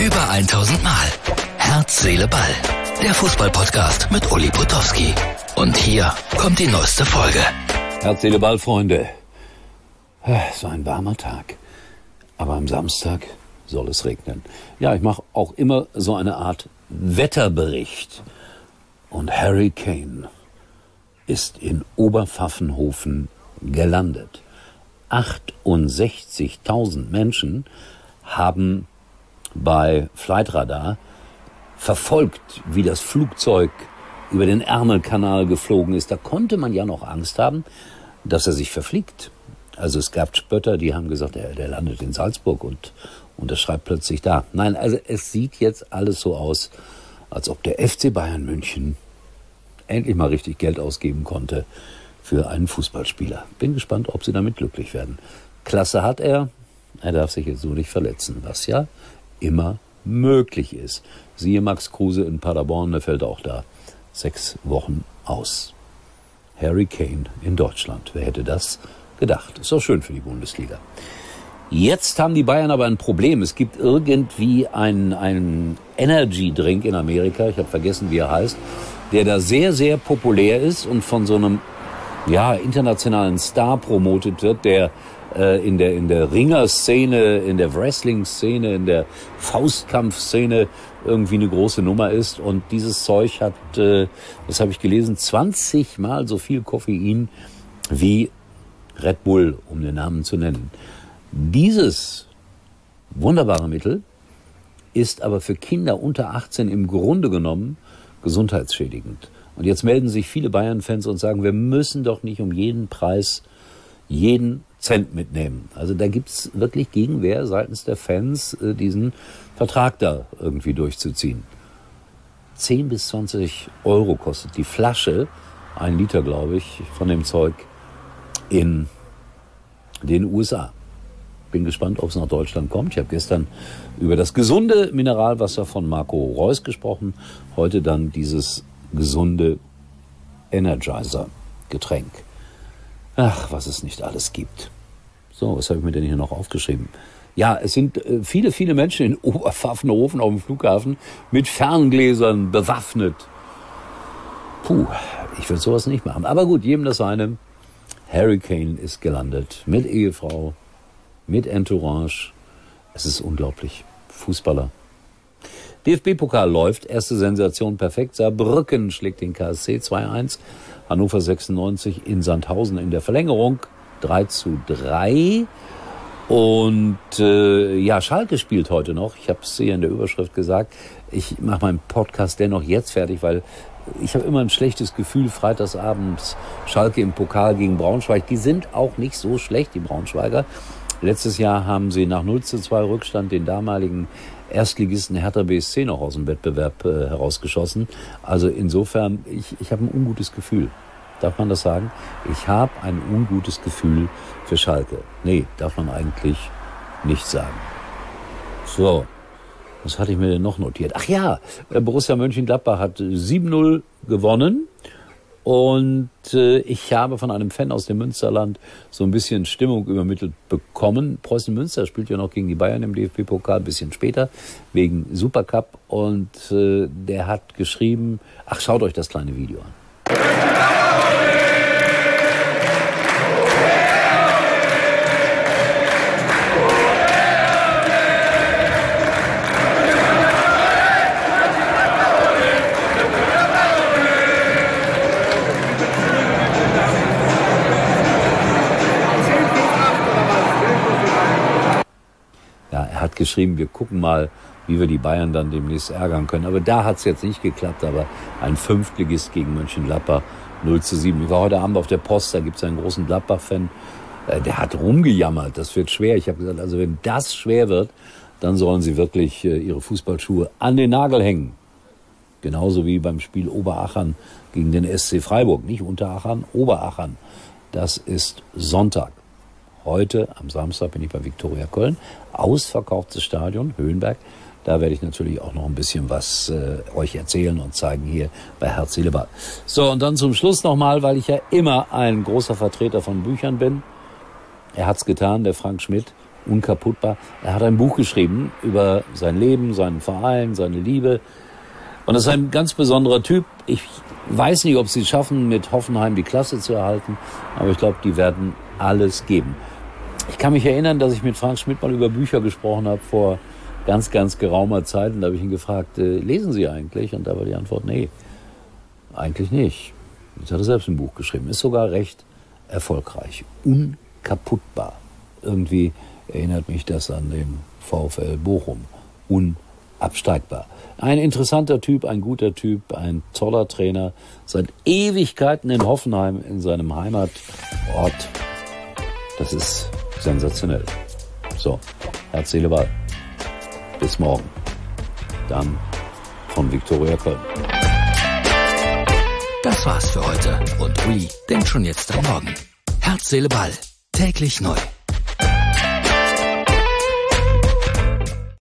Über 1000 Mal. Herz, Seele, Ball. Der Fußballpodcast mit Uli Potowski. Und hier kommt die neueste Folge. Herz, Seele, Ball, Freunde. So ein warmer Tag. Aber am Samstag soll es regnen. Ja, ich mache auch immer so eine Art Wetterbericht. Und Harry Kane ist in Oberpfaffenhofen gelandet. 68.000 Menschen haben bei Flightradar verfolgt, wie das Flugzeug über den Ärmelkanal geflogen ist. Da konnte man ja noch Angst haben, dass er sich verfliegt. Also es gab Spötter, die haben gesagt, der landet in Salzburg und unterschreibt plötzlich da. Nein, also es sieht jetzt alles so aus, als ob der FC Bayern München endlich mal richtig Geld ausgeben konnte für einen Fußballspieler. Bin gespannt, ob sie damit glücklich werden. Klasse hat er darf sich jetzt so nicht verletzen, was ja immer möglich ist. Siehe Max Kruse in Paderborn, der fällt auch da 6 Wochen aus. Harry Kane in Deutschland, wer hätte das gedacht? Ist auch schön für die Bundesliga. Jetzt haben die Bayern aber ein Problem. Es gibt irgendwie einen Energy-Drink in Amerika, ich habe vergessen, wie er heißt, der da sehr, sehr populär ist und von so einem internationalen Star promotet wird, der in der Ringer-Szene, in der Wrestling-Szene, in der Faustkampf-Szene irgendwie eine große Nummer ist. Und dieses Zeug hat, das habe ich gelesen, 20 Mal so viel Koffein wie Red Bull, um den Namen zu nennen. Dieses wunderbare Mittel ist aber für Kinder unter 18 im Grunde genommen gesundheitsschädigend. Und jetzt melden sich viele Bayern-Fans und sagen, wir müssen doch nicht um jeden Preis jeden Cent mitnehmen. Also da gibt's wirklich Gegenwehr seitens der Fans, diesen Vertrag da irgendwie durchzuziehen. 10 bis 20 Euro kostet die Flasche, 1 Liter, glaube ich, von dem Zeug in den USA. Bin gespannt, ob es nach Deutschland kommt. Ich habe gestern über das gesunde Mineralwasser von Marco Reus gesprochen. Heute dann dieses gesunde Energizer-Getränk. Ach, was es nicht alles gibt. So, was habe ich mir denn hier noch aufgeschrieben? Ja, es sind viele, viele Menschen in Oberpfaffenhofen auf dem Flughafen mit Ferngläsern bewaffnet. Puh, ich würde sowas nicht machen. Aber gut, jedem das seine. Harry Kane ist gelandet mit Ehefrau, mit Entourage. Es ist unglaublich. Fußballer. DFB-Pokal läuft. Erste Sensation perfekt. Saarbrücken schlägt den KSC 2-1. Hannover 96 in Sandhausen in der Verlängerung 3-3. Und Schalke spielt heute noch. Ich habe es hier in der Überschrift gesagt. Ich mache meinen Podcast dennoch jetzt fertig, weil ich habe immer ein schlechtes Gefühl, freitagsabends Schalke im Pokal gegen Braunschweig. Die sind auch nicht so schlecht, die Braunschweiger. Letztes Jahr haben sie nach 0-2 Rückstand den damaligen Erstligisten Hertha BSC noch aus dem Wettbewerb herausgeschossen. Also insofern, ich habe ein ungutes Gefühl. Darf man das sagen? Ich habe ein ungutes Gefühl für Schalke. Nee, darf man eigentlich nicht sagen. So, was hatte ich mir denn noch notiert? Ach ja, Borussia Mönchengladbach hat 7-0 gewonnen. Und ich habe von einem Fan aus dem Münsterland so ein bisschen Stimmung übermittelt bekommen. Preußen Münster spielt ja noch gegen die Bayern im DFB-Pokal, ein bisschen später, wegen Supercup. Und der hat geschrieben, schaut euch das kleine Video an. Geschrieben, wir gucken mal, wie wir die Bayern dann demnächst ärgern können. Aber da hat es jetzt nicht geklappt, aber ein Fünftligist gegen Mönchengladbach 0-7. Ich war heute Abend auf der Post, da gibt es einen großen Gladbach-Fan, der hat rumgejammert, das wird schwer. Ich habe gesagt, also wenn das schwer wird, dann sollen sie wirklich ihre Fußballschuhe an den Nagel hängen. Genauso wie beim Spiel Oberachern gegen den SC Freiburg. Nicht Unterachern, Oberachern. Das ist Sonntag. Heute, am Samstag, bin ich bei Viktoria Köln. Ausverkauftes Stadion, Höhenberg. Da werde ich natürlich auch noch ein bisschen was euch erzählen und zeigen hier bei Herz, Seele, Ball. So, und dann zum Schluss nochmal, weil ich ja immer ein großer Vertreter von Büchern bin. Er hat's getan, der Frank Schmidt. unkaputtbar. Er hat ein Buch geschrieben über sein Leben, seinen Verein, seine Liebe. Und das ist ein ganz besonderer Typ. Ich weiß nicht, ob sie es schaffen, mit Hoffenheim die Klasse zu erhalten, aber ich glaube, die werden alles geben. Ich kann mich erinnern, dass ich mit Frank Schmidt mal über Bücher gesprochen habe vor ganz, ganz geraumer Zeit. Und da habe ich ihn gefragt, lesen Sie eigentlich? Und da war die Antwort, nee, eigentlich nicht. Jetzt hat er selbst ein Buch geschrieben. Ist sogar recht erfolgreich. Unkaputtbar. Irgendwie erinnert mich das an den VfL Bochum. Unabsteigbar. Ein interessanter Typ, ein guter Typ, ein toller Trainer. Seit Ewigkeiten in Hoffenheim, in seinem Heimatort. Das ist sensationell. So, Herz, Seele, Ball. Bis morgen. Dann von Viktoria Köln. Das war's für heute. Und Uli denkt schon jetzt am Morgen. Herz, Seele, Ball. Täglich neu.